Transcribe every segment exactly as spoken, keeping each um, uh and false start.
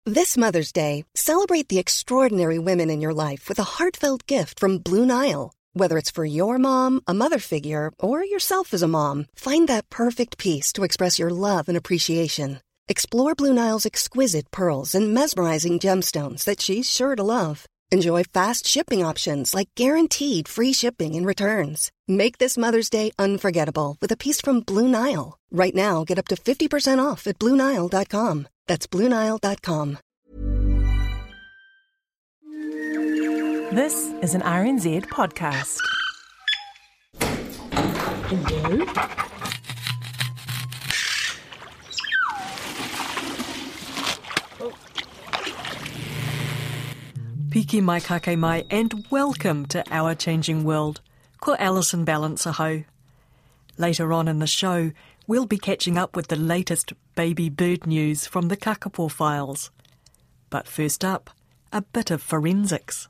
This Mother's Day, celebrate the extraordinary women in your life with a heartfelt gift from Blue Nile. Whether it's for your mom, a mother figure, or yourself as a mom, find that perfect piece to express your love and appreciation. Explore Blue Nile's exquisite pearls and mesmerizing gemstones that she's sure to love. Enjoy fast shipping options like guaranteed free shipping and returns. Make this Mother's Day unforgettable with a piece from Blue Nile. Right now, get up to fifty percent off at Blue Nile dot com. That's Blue Nile dot com. This is an R N Z podcast. Hello? Piki mai kake mai and welcome to Our Changing World. Ko Alison Balance aho. Later on in the show, we'll be catching up with the latest baby bird news from the Kakapo files. But first up, a bit of forensics.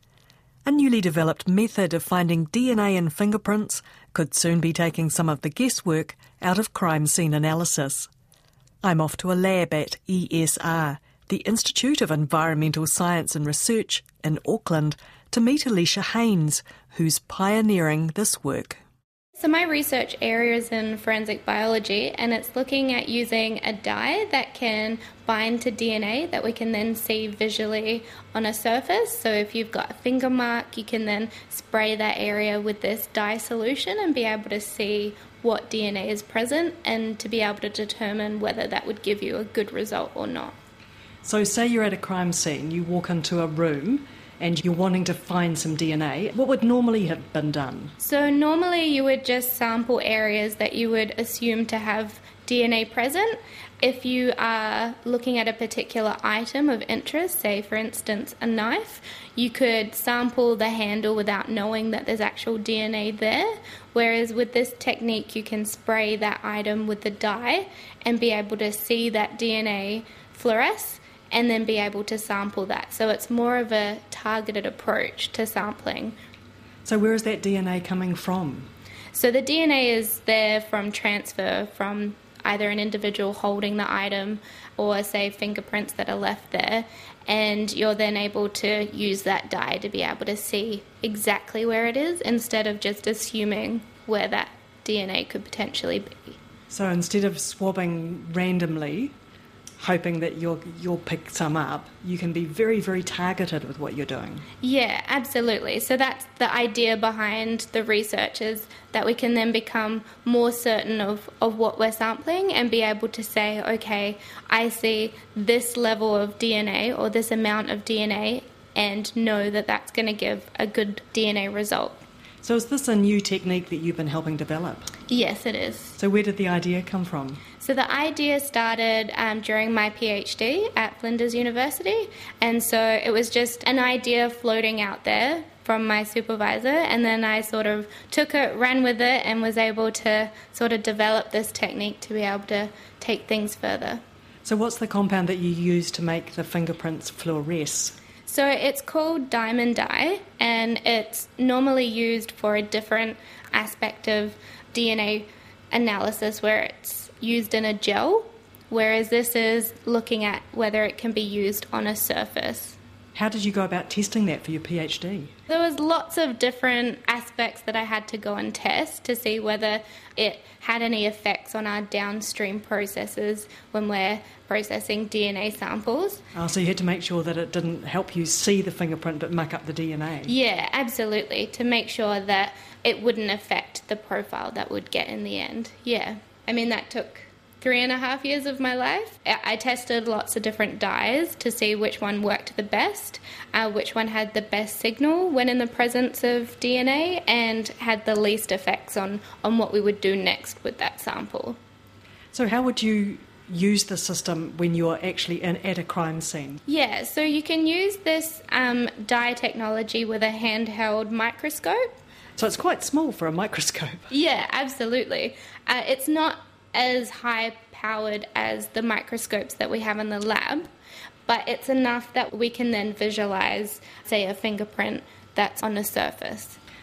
A newly developed method of finding D N A in fingerprints could soon be taking some of the guesswork out of crime scene analysis. I'm off to a lab at E S R, the Institute of Environmental Science and Research in Auckland, to meet Alicia Haynes, who's pioneering this work. So my research area is in forensic biology, and it's looking at using a dye that can bind to D N A that we can then see visually on a surface. So if you've got a finger mark, you can then spray that area with this dye solution and be able to see what D N A is present and to be able to determine whether that would give you a good result or not. So say you're at a crime scene, you walk into a room and you're wanting to find some D N A. What would normally have been done? So normally you would just sample areas that you would assume to have D N A present. If you are looking at a particular item of interest, say for instance a knife, you could sample the handle without knowing that there's actual D N A there. Whereas with this technique you can spray that item with the dye and be able to see that D N A fluoresce and then be able to sample that. So it's more of a targeted approach to sampling. So where is that D N A coming from? So the D N A is there from transfer from either an individual holding the item or, say, fingerprints that are left there, and you're then able to use that dye to be able to see exactly where it is instead of just assuming where that D N A could potentially be. So instead of swabbing randomly, hoping that you'll you'll pick some up, you can be very, very targeted with what you're doing. Yeah, absolutely. So that's the idea behind the research, is that we can then become more certain of, of what we're sampling and be able to say, okay, I see this level of D N A or this amount of D N A and know that that's going to give a good D N A result. So is this a new technique that you've been helping develop? Yes, it is. So where did the idea come from? So the idea started um, during my PhD at Flinders University, and so it was just an idea floating out there from my supervisor, and then I sort of took it, ran with it, and was able to sort of develop this technique to be able to take things further. So what's the compound that you use to make the fingerprints fluoresce? So it's called diamond dye, and it's normally used for a different aspect of D N A analysis where it's used in a gel, whereas this is looking at whether it can be used on a surface. How did you go about testing that for your PhD? There was lots of different aspects that I had to go and test to see whether it had any effects on our downstream processes when we're processing D N A samples. Oh, so you had to make sure that it didn't help you see the fingerprint but muck up the D N A? Yeah, absolutely, to make sure that it wouldn't affect the profile that we'd get in the end. Yeah, I mean, that took three and a half years of my life. I tested lots of different dyes to see which one worked the best, uh, which one had the best signal when in the presence of D N A, and had the least effects on, on what we would do next with that sample. So how would you use the system when you're actually in, at a crime scene? Yeah, so you can use this um, dye technology with a handheld microscope. So it's quite small for a microscope. Yeah, absolutely. Uh, it's not as high-powered as the microscopes that we have in the lab, but it's enough that we can then visualise, say, a fingerprint that's on the surface.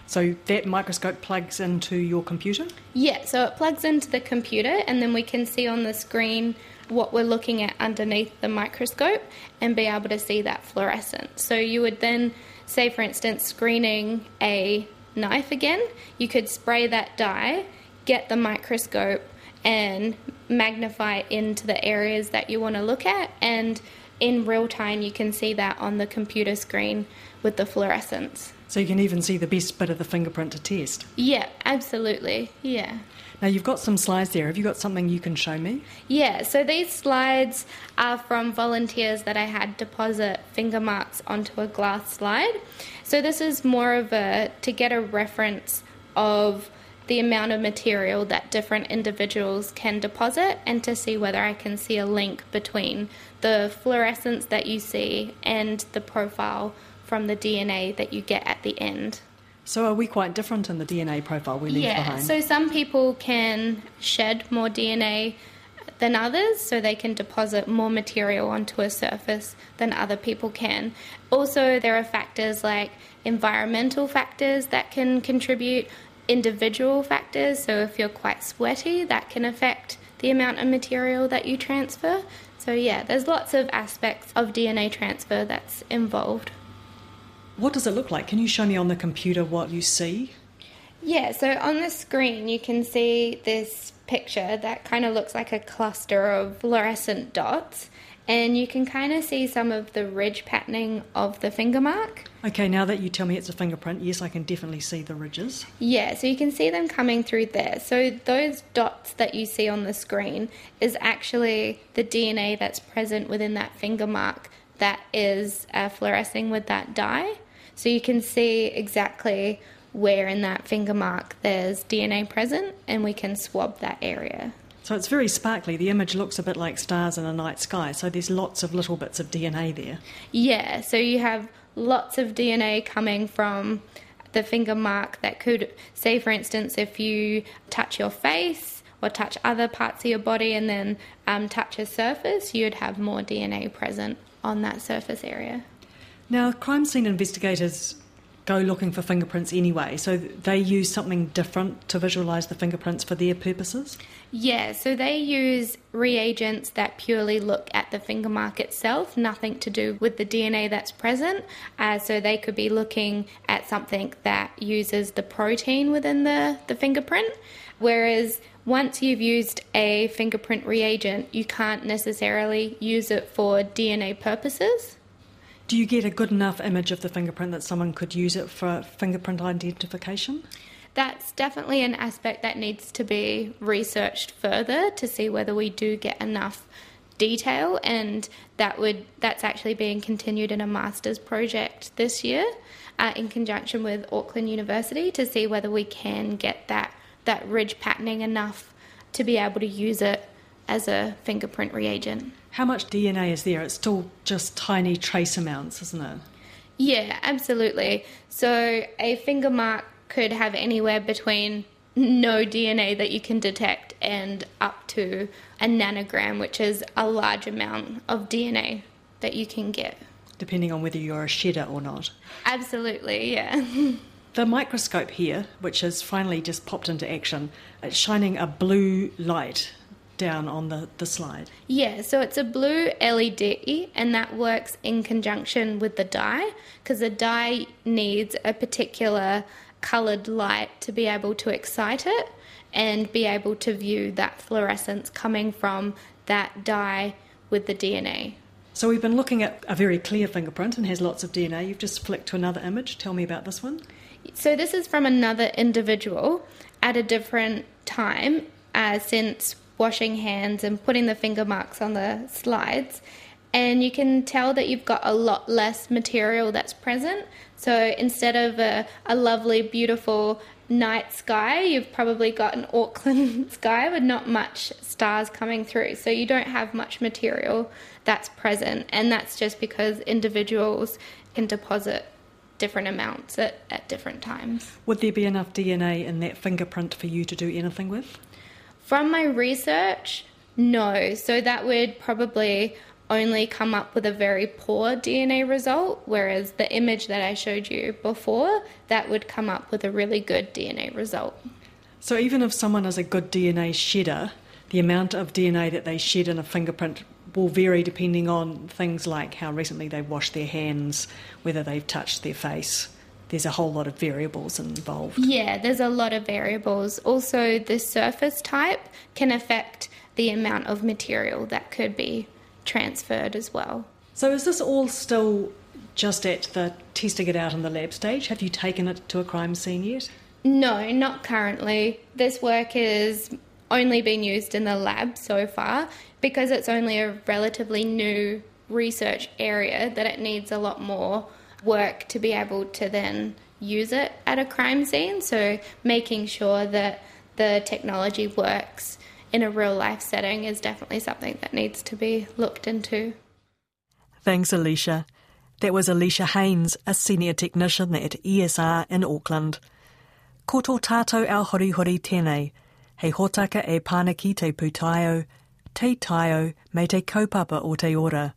So that microscope plugs into your computer? Yeah, so it plugs into the computer and then we can see on the screen what we're looking at underneath the microscope and be able to see that fluorescence. So you would then, say for instance, screening a knife again, you could spray that dye, get the microscope and magnify into the areas that you want to look at, and in real time you can see that on the computer screen with the fluorescence. So you can even see the best bit of the fingerprint to test? Yeah, absolutely, yeah. Now you've got some slides there. Have you got something you can show me? Yeah, so these slides are from volunteers that I had deposit finger marks onto a glass slide. So this is more of a, to get a reference of the amount of material that different individuals can deposit and to see whether I can see a link between the fluorescence that you see and the profile from the D N A that you get at the end. So are we quite different in the D N A profile we leave yeah, behind? So some people can shed more D N A than others, so they can deposit more material onto a surface than other people can. Also, there are factors like environmental factors that can contribute, individual factors, so if you're quite sweaty, that can affect the amount of material that you transfer. So yeah, there's lots of aspects of D N A transfer that's involved. What does it look like? Can you show me on the computer what you see? Yeah, so on the screen you can see this picture that kind of looks like a cluster of fluorescent dots, and you can kind of see some of the ridge patterning of the finger mark. Okay, now that you tell me it's a fingerprint, yes, I can definitely see the ridges. Yeah, so you can see them coming through there. So those dots that you see on the screen is actually the D N A that's present within that finger mark that is uh, fluorescing with that dye. So you can see exactly where in that finger mark there's D N A present, and we can swab that area. So it's very sparkly. The image looks a bit like stars in a night sky, so there's lots of little bits of D N A there. Yeah, so you have lots of D N A coming from the finger mark that could, say for instance, if you touch your face or touch other parts of your body and then um, touch a surface, you'd have more D N A present on that surface area. Now, crime scene investigators go looking for fingerprints anyway, so they use something different to visualise the fingerprints for their purposes? Yeah, so they use reagents that purely look at the finger mark itself, nothing to do with the D N A that's present. Uh, so they could be looking at something that uses the protein within the, the fingerprint, whereas once you've used a fingerprint reagent, you can't necessarily use it for D N A purposes. Do you get a good enough image of the fingerprint that someone could use it for fingerprint identification? That's definitely an aspect that needs to be researched further to see whether we do get enough detail, and that would that's actually being continued in a master's project this year uh, in conjunction with Auckland University to see whether we can get that, that ridge patterning enough to be able to use it as a fingerprint reagent. How much D N A is there? It's still just tiny trace amounts, isn't it? Yeah, absolutely. So a finger mark could have anywhere between no D N A that you can detect and up to a nanogram, which is a large amount of D N A that you can get. Depending on whether you're a shedder or not. Absolutely, yeah. The microscope here, which has finally just popped into action, it's shining a blue light down on the, the slide. Yeah, so it's a blue L E D, and that works in conjunction with the dye, because the dye needs a particular coloured light to be able to excite it and be able to view that fluorescence coming from that dye with the D N A. So we've been looking at a very clear fingerprint and has lots of D N A. You've just flicked to another image. Tell me about this one. So this is from another individual at a different time uh, since washing hands and putting the finger marks on the slides, and you can tell that you've got a lot less material that's present. So instead of a, a lovely, beautiful night sky, you've probably got an Auckland sky with not much stars coming through. So you don't have much material that's present, and that's just because individuals can deposit different amounts at, at different times. Would there be enough D N A in that fingerprint for you to do anything with? From my research, no. So that would probably only come up with a very poor D N A result, whereas the image that I showed you before, that would come up with a really good D N A result. So even if someone is a good D N A shedder, the amount of D N A that they shed in a fingerprint will vary depending on things like how recently they've washed their hands, whether they've touched their face. There's a whole lot of variables involved. Yeah, there's a lot of variables. Also, the surface type can affect the amount of material that could be transferred as well. So is this all still just at the testing it out in the lab stage? Have you taken it to a crime scene yet? No, not currently. This work has only been used in the lab so far because it's only a relatively new research area that it needs a lot more work to be able to then use it at a crime scene. So making sure that the technology works in a real life setting is definitely something that needs to be looked into. Thanks, Alicia. That was Alicia Haynes, a senior technician at E S R in Auckland. Ko tō tātou au horihori tēnei, hei hōtaka e pānaki te pūtaiao, te taio me te kaupapa o te ora.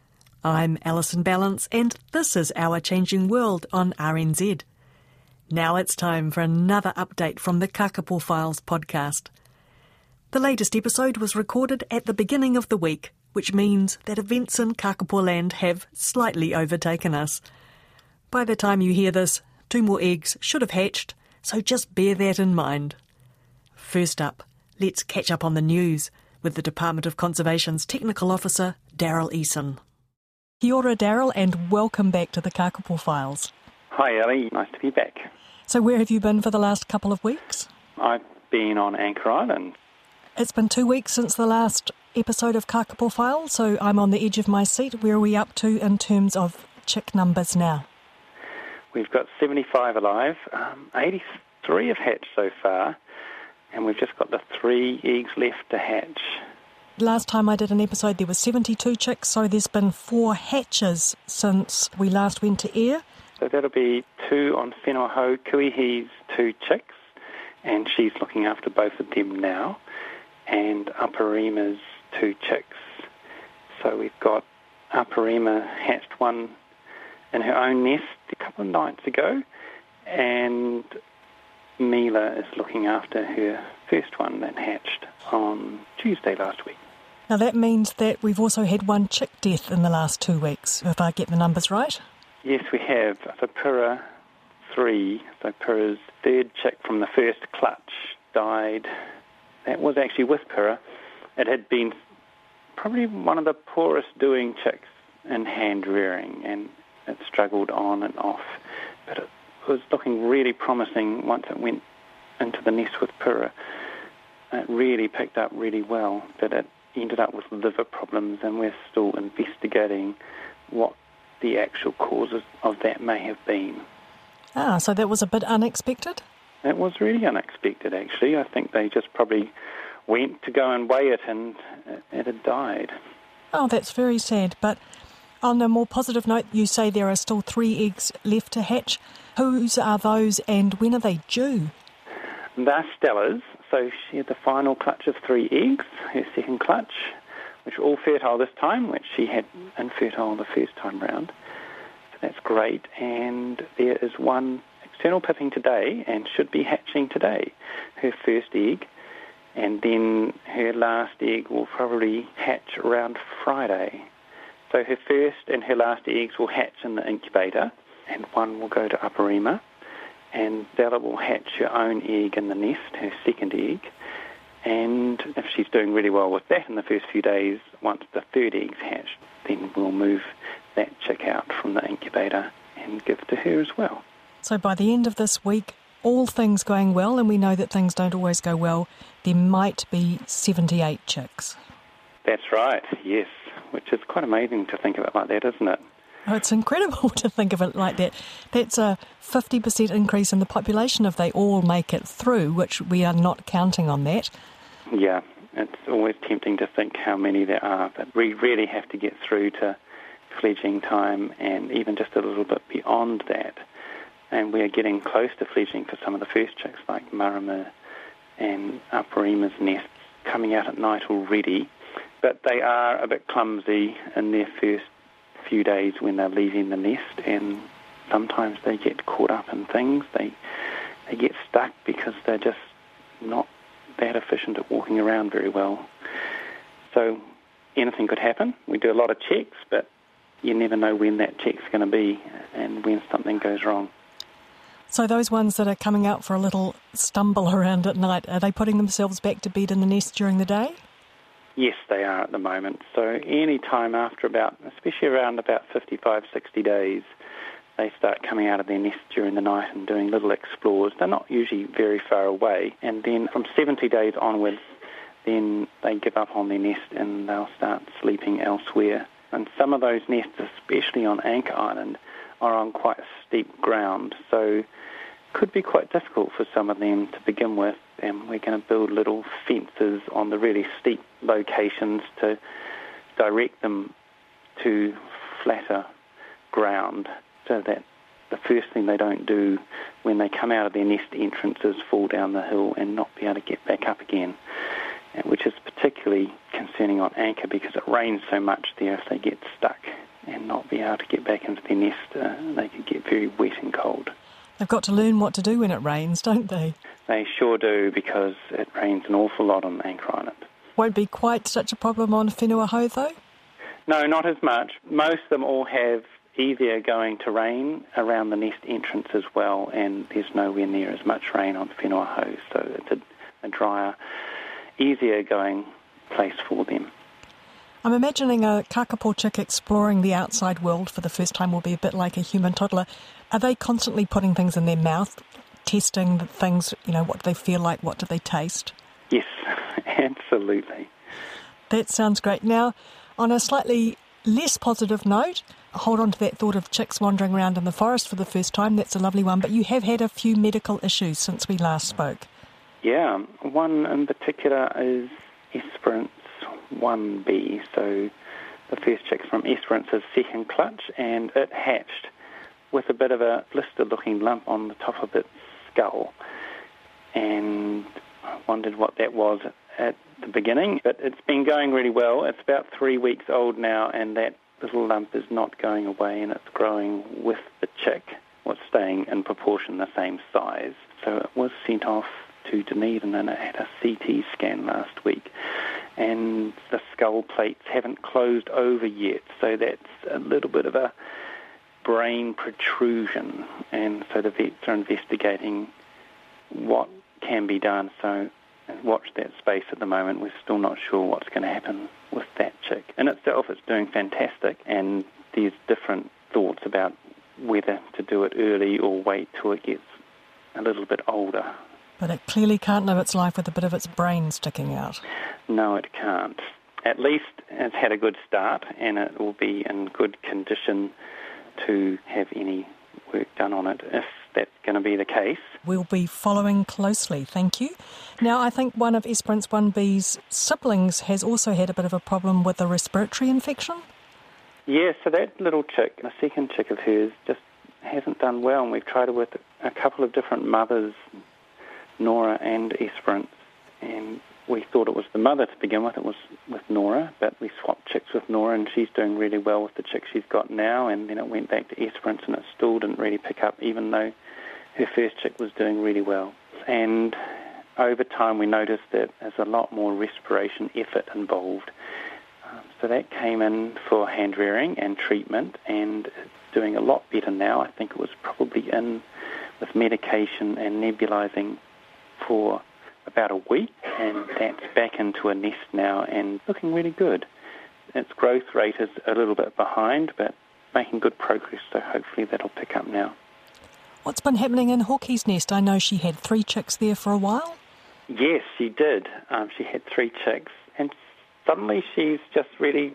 I'm Alison Balance, and this is Our Changing World on R N Z. Now it's time for another update from the Kakapo Files podcast. The latest episode was recorded at the beginning of the week, which means that events in Kakapo land have slightly overtaken us. By the time you hear this, two more eggs should have hatched, so just bear that in mind. First up, let's catch up on the news with the Department of Conservation's Technical Officer, Daryl Eason. Kia ora, Daryl, and welcome back to the Kakapo Files. Hi, Ellie. Nice to be back. So where have you been for the last couple of weeks? I've been on Anchor Island. It's been two weeks since the last episode of Kakapo Files, so I'm on the edge of my seat. Where are we up to in terms of chick numbers now? We've got seventy-five alive. Um, eighty-three have hatched so far, and we've just got the three eggs left to hatch. Last time I did an episode, there were seventy-two chicks, so there's been four hatches since we last went to air. So that'll be two on Whenua Kuihi's two chicks, and she's looking after both of them now, and Aparema's two chicks. So we've got Aparema hatched one in her own nest a couple of nights ago, and Mila is looking after her first one that hatched on Tuesday last week. Now that means that we've also had one chick death in the last two weeks, if I get the numbers right. Yes, we have. So Pura three, so Pura's third chick from the first clutch, died. That was actually with Pura. It had been probably one of the poorest doing chicks in hand rearing, and it struggled on and off. But it was looking really promising once it went into the nest with Pura. It really picked up really well, but it ended up with liver problems, and we're still investigating what the actual causes of that may have been. Ah, so that was a bit unexpected? It was really unexpected, actually. I think they just probably went to go and weigh it, and it had died. Oh, that's very sad. But on a more positive note, you say there are still three eggs left to hatch. Whose are those, and when are they due? They're Stella's. So she had the final clutch of three eggs, her second clutch, which were all fertile this time, which she had infertile the first time round. So that's great. And there is one external pipping today and should be hatching today, her first egg. And then her last egg will probably hatch around Friday. So her first and her last eggs will hatch in the incubator, and one will go to Aparema. And Stella will hatch her own egg in the nest, her second egg. And if she's doing really well with that in the first few days, once the third egg's hatched, then we'll move that chick out from the incubator and give to her as well. So by the end of this week, all things going well, and we know that things don't always go well, there might be seventy-eight chicks. That's right, yes, which is quite amazing to think of it like that, isn't it? Oh, it's incredible to think of it like that. That's a fifty percent increase in the population if they all make it through, which we are not counting on that. Yeah, it's always tempting to think how many there are, but we really have to get through to fledging time and even just a little bit beyond that. And we are getting close to fledging for some of the first chicks like Marama and Aparema's nests coming out at night already. but they are a bit clumsy in their first few days when they're leaving the nest, and sometimes they get caught up in things. They they get stuck because they're just not that efficient at walking around very well. So anything could happen. We do a lot of checks, but you never know when that check's going to be and when something goes wrong. So those ones that are coming out for a little stumble around at night, are they putting themselves back to bed in the nest during the day? Yes, they are at the moment. So any time after about, especially around about fifty-five, sixty days, they start coming out of their nest during the night and doing little explores. They're not usually very far away. And then from seventy days onwards, then they give up on their nest and they'll start sleeping elsewhere. And some of those nests, especially on Anchor Island, are on quite a steep ground. So could be quite difficult for some of them to begin with, and we're going to build little fences on the really steep locations to direct them to flatter ground so that the first thing they don't do when they come out of their nest entrance is fall down the hill and not be able to get back up again, which is particularly concerning on Anchor because it rains so much there. If they get stuck and not be able to get back into their nest, uh, they could get very wet and cold. They've got to learn what to do when it rains, don't they? They sure do, because it rains an awful lot on Anchor Island. Won't be quite such a problem on Whenua Hou, though? No, not as much. Most of them all have easier going terrain around the nest entrance as well, and there's nowhere near as much rain on Whenua Hou, so it's a, a drier, easier going place for them. I'm imagining a kakapo chick exploring the outside world for the first time will be a bit like a human toddler. Are they constantly putting things in their mouth, testing the things, you know, what do they feel like, what do they taste? Yes, absolutely. That sounds great. Now, on a slightly less positive note, hold on to that thought of chicks wandering around in the forest for the first time. That's a lovely one, but you have had a few medical issues since we last spoke. Yeah, one in particular is Esperance one B. So the first chick from Esperance's second clutch, and it hatched with a bit of a blister-looking lump on the top of its skull. And I wondered what that was at the beginning, but it's been going really well. It's about three weeks old now, and that little lump is not going away, and it's growing with the chick. Well, it's staying in proportion the same size. So it was sent off to Dunedin, and it had a C T scan last week. And the skull plates haven't closed over yet, so that's a little bit of a brain protrusion, and so the vets are investigating what can be done. So watch that space at the moment. We're still not sure what's going to happen with that chick. In itself, it's doing fantastic, and there's different thoughts about whether to do it early or wait till it gets a little bit older. But it clearly can't live its life with a bit of its brain sticking out. No, it can't. At least it's had a good start, and it will be in good condition to have any work done on it, if that's going to be the case. We'll be following closely, thank you. Now, I think one of Esperance one B's siblings has also had a bit of a problem with a respiratory infection. Yeah, so that little chick, the second chick of hers, just hasn't done well, and we've tried it with a couple of different mothers, Nora and Esperance, and we thought it was the mother to begin with. It was with Nora, but we swapped chicks with Nora, and she's doing really well with the chick she's got now, and then it went back to Esperance, and it still didn't really pick up, even though her first chick was doing really well. And over time we noticed that there's a lot more respiration effort involved. Um, so that came in for hand rearing and treatment, and it's doing a lot better now. I think it was probably in with medication and nebulizing for about a week, and that's back into a nest now and looking really good. Its growth rate is a little bit behind, but making good progress, so hopefully that'll pick up now. What's been happening in Hawkeye's nest? I know she had three chicks there for a while. Yes, she did. Um, she had three chicks, and suddenly she's just really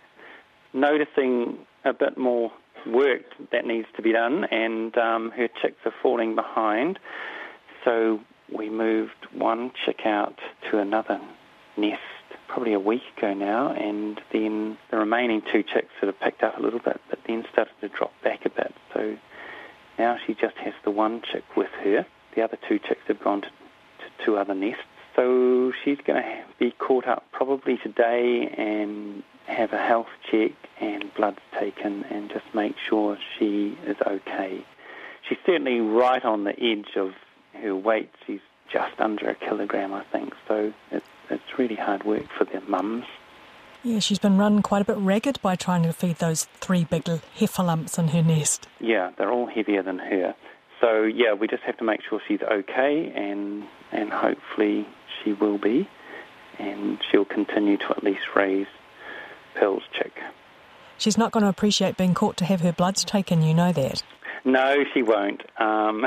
noticing a bit more work that needs to be done, and um, her chicks are falling behind. So we moved one chick out to another nest probably a week ago now, and then the remaining two chicks sort of picked up a little bit, but then started to drop back a bit. So now she just has the one chick with her. The other two chicks have gone to, to two other nests. So she's going to be caught up probably probably today and have a health check and bloods taken and just make sure she is okay. She's certainly right on the edge of her weight. She's just under a kilogram, I think, so it's, it's really hard work for their mums. Yeah, she's been run quite a bit ragged by trying to feed those three big heifer lumps in her nest. Yeah, they're all heavier than her. So, yeah, we just have to make sure she's okay, and and hopefully she will be, and she'll continue to at least raise Pearl's chick. She's not going to appreciate being caught to have her bloods taken, you know that. No, she won't. Um,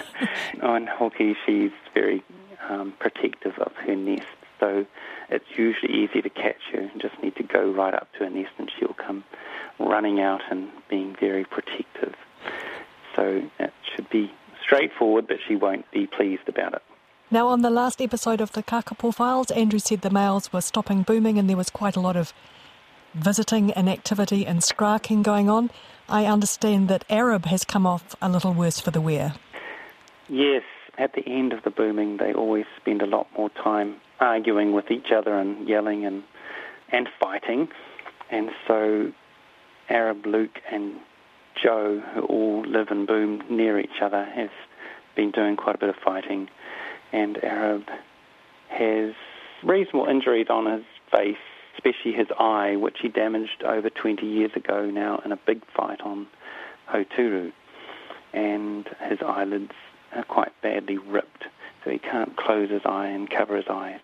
on Hoki, she's very um, protective of her nest, so it's usually easy to catch her. You just need to go right up to her nest and she'll come running out and being very protective. So it should be straightforward, but she won't be pleased about it. Now, on the last episode of the Kakapo Files, Andrew said the males were stopping booming and there was quite a lot of visiting and activity and skrarking going on. I understand that Arab has come off a little worse for the wear. Yes, at the end of the booming, they always spend a lot more time arguing with each other and yelling and and fighting. And so Arab, Luke and Joe, who all live and boom near each other, have been doing quite a bit of fighting. And Arab has reasonable injuries on his face, especially his eye, which he damaged over twenty years ago now in a big fight on Hauturu. And his eyelids are quite badly ripped, so he can't close his eye and cover his eyes.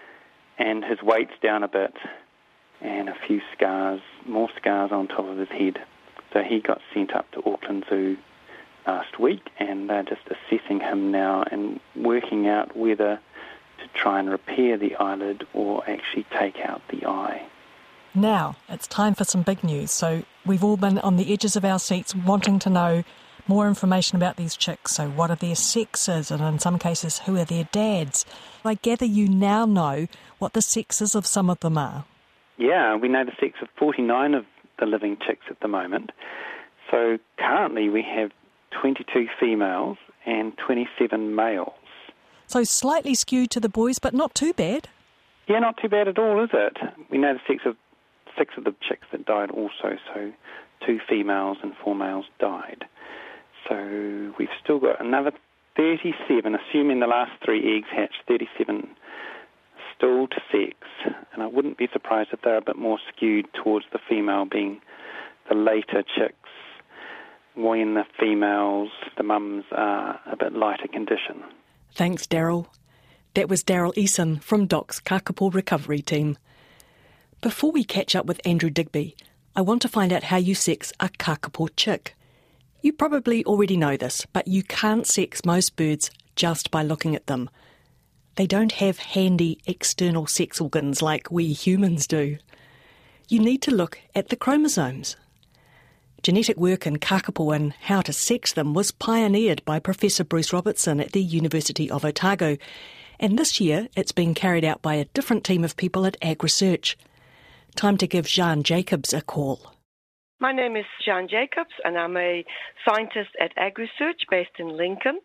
And his weight's down a bit, and a few scars, more scars on top of his head. So he got sent up to Auckland Zoo last week, and they're just assessing him now and working out whether to try and repair the eyelid or actually take out the eye. Now, it's time for some big news. So we've all been on the edges of our seats wanting to know more information about these chicks. So what are their sexes, and in some cases, who are their dads? I gather you now know what the sexes of some of them are. Yeah, we know the sex of forty-nine of the living chicks at the moment. So currently we have twenty-two females and twenty-seven males. So slightly skewed to the boys, but not too bad. Yeah, not too bad at all, is it? We know the sex of six of the chicks that died also, so two females and four males died. So we've still got another thirty-seven, assuming the last three eggs hatched, thirty-seven still to sex. And I wouldn't be surprised if they're a bit more skewed towards the female being the later chicks, when the females, the mums, are a bit lighter condition. Thanks, Daryl. That was Daryl Eason from Doc's Kakapo Recovery Team. Before we catch up with Andrew Digby, I want to find out how you sex a kakapo chick. You probably already know this, but you can't sex most birds just by looking at them. They don't have handy external sex organs like we humans do. You need to look at the chromosomes. Genetic work in kakapo and how to sex them was pioneered by Professor Bruce Robertson at the University of Otago, and this year it's being carried out by a different team of people at Ag Research. Time to give Jean Jacobs a call. My name is Jean Jacobs, and I'm a scientist at Ag Research based in Lincoln,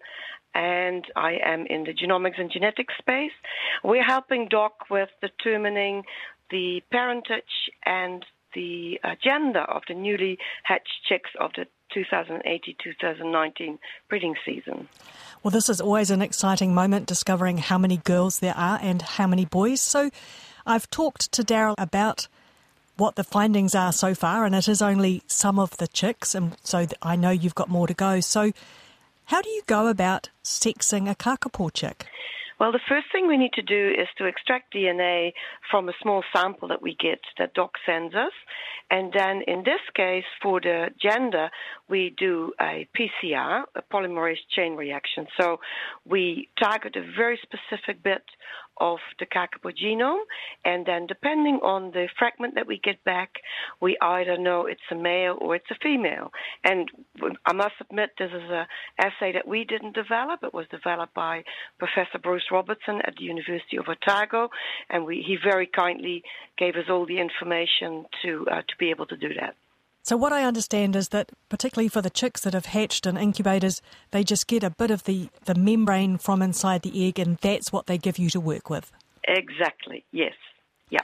and I am in the genomics and genetics space. We're helping Doc with determining the parentage and the uh, gender of the newly hatched chicks of the two thousand eighteen to two thousand nineteen breeding season. Well, this is always an exciting moment, discovering how many girls there are and how many boys. So I've talked to Daryl about what the findings are so far, and it is only some of the chicks, and so I know you've got more to go. So how do you go about sexing a kakapo chick? Well, the first thing we need to do is to extract D N A from a small sample that we get, that Doc sends us. And then in this case, for the gender, we do a P C R, a polymerase chain reaction. So we target a very specific bit of the kakapo genome, and then depending on the fragment that we get back, we either know it's a male or it's a female. And I must admit, this is an assay that we didn't develop. It was developed by Professor Bruce Robertson at the University of Otago, and we, he very kindly gave us all the information to uh, to be able to do that. So what I understand is that, particularly for the chicks that have hatched in incubators, they just get a bit of the, the membrane from inside the egg, and that's what they give you to work with. Exactly, yes. Yeah.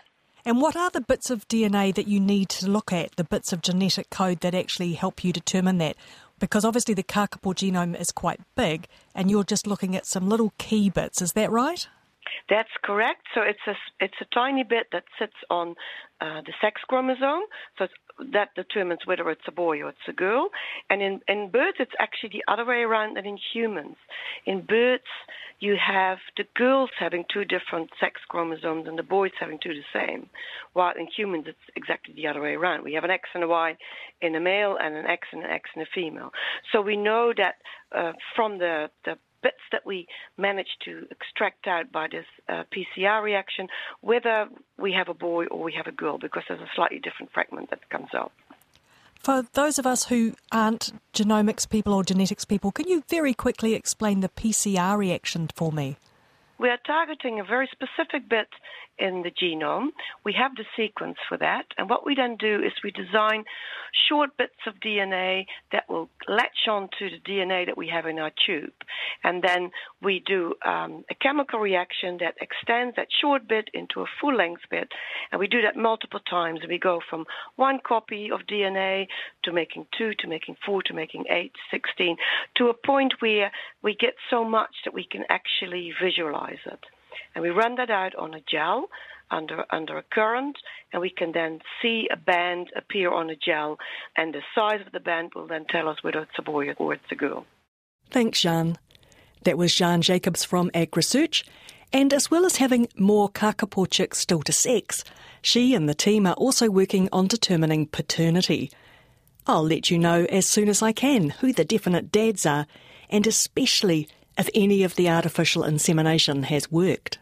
And what are the bits of D N A that you need to look at, the bits of genetic code that actually help you determine that? Because obviously the kakapo genome is quite big and you're just looking at some little key bits, is that right? That's correct. So it's a, it's a tiny bit that sits on uh, the sex chromosome, so it's, that determines whether it's a boy or it's a girl. And in, in birds, it's actually the other way around than in humans. In birds, you have the girls having two different sex chromosomes and the boys having two the same, while in humans, it's exactly the other way around. We have an X and a Y in a male and an X and an X in a female. So we know that uh, from the, the bits that we managed to extract out by this uh, P C R reaction, whether we have a boy or we have a girl, because there's a slightly different fragment that comes out. For those of us who aren't genomics people or genetics people, can you very quickly explain the P C R reaction for me? We are targeting a very specific bit in the genome. We have the sequence for that, and what we then do is we design short bits of D N A that will latch on to the D N A that we have in our tube. And then we do um, a chemical reaction that extends that short bit into a full-length bit, and we do that multiple times. And we go from one copy of D N A to making two, to making four, to making eight, sixteen, to a point where we get so much that we can actually visualize it. And we run that out on a gel under under a current, and we can then see a band appear on a gel, and the size of the band will then tell us whether it's a boy or it's a girl. Thanks, Jean. That was Jean Jacobs from Ag Research, and as well as having more kakapo chicks still to sex, she and the team are also working on determining paternity. I'll let you know as soon as I can who the definite dads are, and especially if any of the artificial insemination has worked.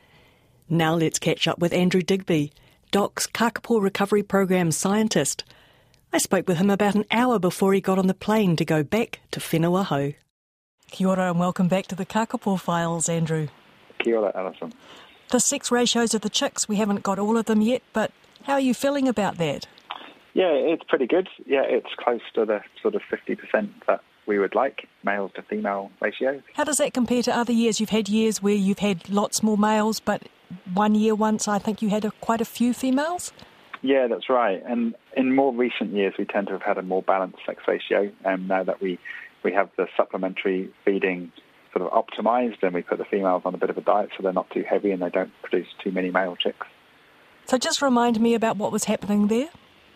Now let's catch up with Andrew Digby, Doc's Kakapo Recovery Program scientist. I spoke with him about an hour before he got on the plane to go back to Whenua-Hou. Kia ora and welcome back to the Kakapo Files, Andrew. Kia ora, Alison. The sex ratios of the chicks, we haven't got all of them yet, but how are you feeling about that? Yeah, it's pretty good. Yeah, it's close to the sort of fifty percent that we would like, male to female ratio. How does that compare to other years? You've had years where you've had lots more males, but one year once I think you had a, quite a few females? Yeah, that's right. And in more recent years, we tend to have had a more balanced sex ratio. And now that we, we have the supplementary feeding sort of optimized, and we put the females on a bit of a diet so they're not too heavy and they don't produce too many male chicks. So just remind me about what was happening there.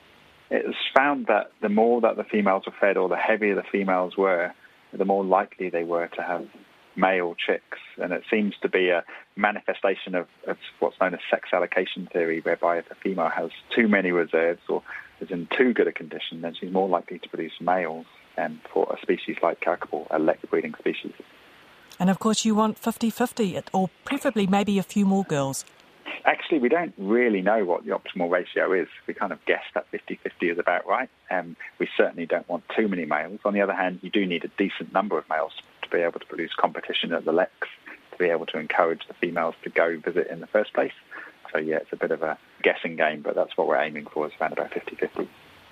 It was found that the more that the females were fed, or the heavier the females were, the more likely they were to have male chicks. And it seems to be a manifestation of, of what's known as sex allocation theory, whereby if a female has too many reserves or is in too good a condition, then she's more likely to produce males, and for a species like kakapo, a lek breeding species. And of course you want fifty-fifty, or preferably maybe a few more girls. Actually, we don't really know what the optimal ratio is. We kind of guess that fifty-fifty is about right. Um, we certainly don't want too many males. On the other hand, you do need a decent number of males to be able to produce competition at the leks, to be able to encourage the females to go visit in the first place. So, yeah, it's a bit of a guessing game, but that's what we're aiming for, is around about fifty-fifty.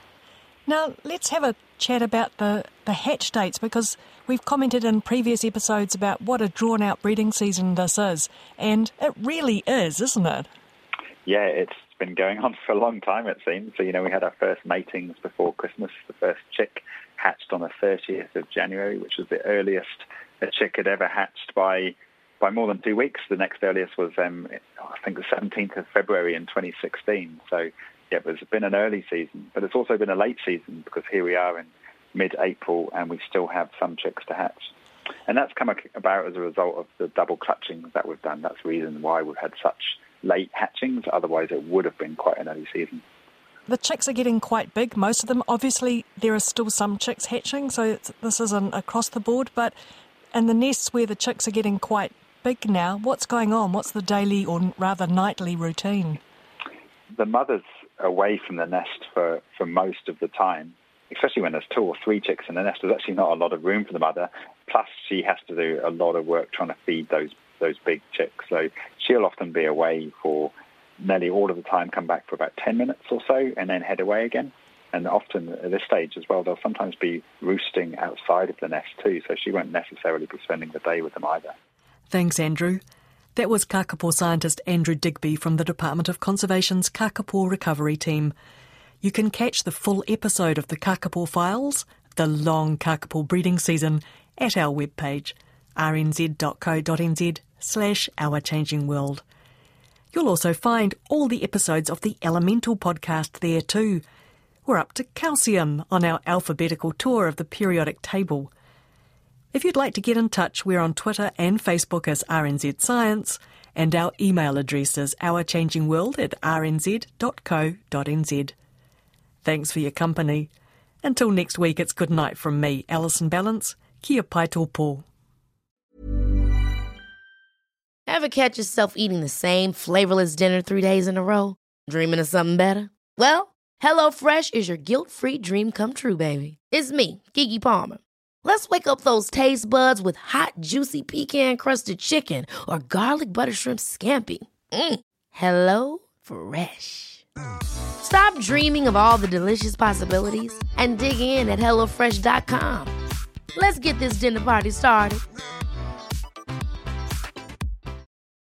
Now, let's have a chat about the, the hatch dates, because we've commented in previous episodes about what a drawn-out breeding season this is, and it really is, isn't it? Yeah, it's been going on for a long time, it seems. So, you know, we had our first matings before Christmas. The first chick hatched on the thirtieth of January, which was the earliest a chick had ever hatched by by more than two weeks. The next earliest was, um, I think, the seventeenth of February in twenty sixteen. So, yeah, it's been an early season, but it's also been a late season, because here we are in mid-April and we still have some chicks to hatch. And that's come about as a result of the double clutching that we've done. That's the reason why we've had such late hatchings. Otherwise, it would have been quite an early season. The chicks are getting quite big, most of them. Obviously, there are still some chicks hatching, so it's, this isn't across the board. But in the nests where the chicks are getting quite big now, what's going on? What's the daily, or rather nightly, routine? The mother's away from the nest for, for most of the time, especially when there's two or three chicks in the nest. There's actually not a lot of room for the mother. Plus, she has to do a lot of work trying to feed those those big chicks. So she'll often be away for nearly all of the time, come back for about ten minutes or so, and then head away again. And often at this stage as well, they'll sometimes be roosting outside of the nest too, so she won't necessarily be spending the day with them either. Thanks, Andrew. That was kakapo scientist Andrew Digby from the Department of Conservation's Kakapo Recovery Team. You can catch the full episode of the Kakapo Files, the long kakapo breeding season, at our webpage, rnz.co.nz slash Our Changing World. You'll also find all the episodes of the Elemental podcast there too. We're up to calcium on our alphabetical tour of the periodic table. If you'd like to get in touch, we're on Twitter and Facebook as R N Z Science, and our email address is ourchangingworld at r n z dot co dot n z. Thanks for your company. Until next week, it's good night from me, Alison Ballance. Kia pai tōpō. Ever catch yourself eating the same flavourless dinner three days in a row? Dreaming of something better? Well, HelloFresh is your guilt-free dream come true, baby. It's me, Keke Palmer. Let's wake up those taste buds with hot, juicy pecan-crusted chicken or garlic butter shrimp scampi. Mm. Hello Fresh. Stop dreaming of all the delicious possibilities and dig in at hello fresh dot com. Let's get this dinner party started.